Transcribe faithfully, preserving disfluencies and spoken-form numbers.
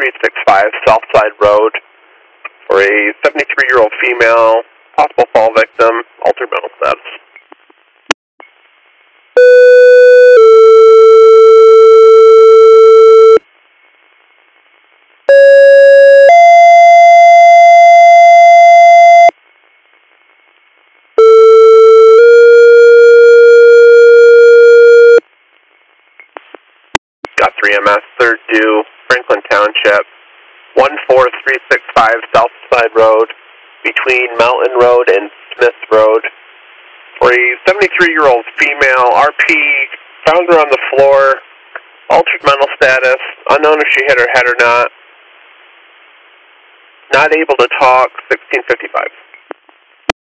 three six five Southside Road for a seventy-three-year-old female, possible fall victim, altered mental status. Got three M S, third due, Franklin Township, one four three six five Southside Road, between Mountain Road and Smith Road, for a seventy-three-year-old female, R P, found her on the floor, altered mental status, unknown if she hit her head or not, not able to talk, sixteen fifty-five.